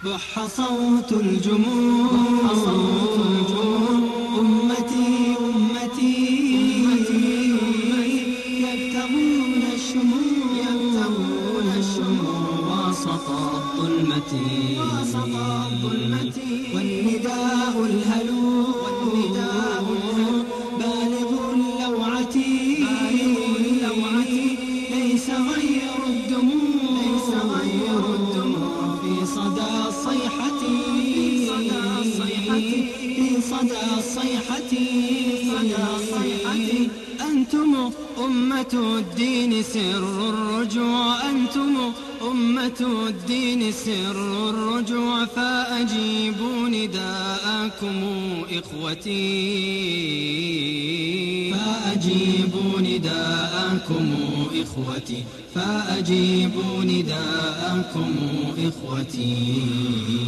بح صوت الجموع أمتي أمتي يبتغون الشموع وسط الظلمة والنداء الهلوع بالغ اللوعة ليس غير الدموع في صدى الصيحة أنتم أمة الدين سر الرجوع أنتم أمة الدين سر الرجوع فأجيبوا نداءكم إخوتي فأجيبوا نداءكم إخوتي فأجيبوا نداءكم إخوتي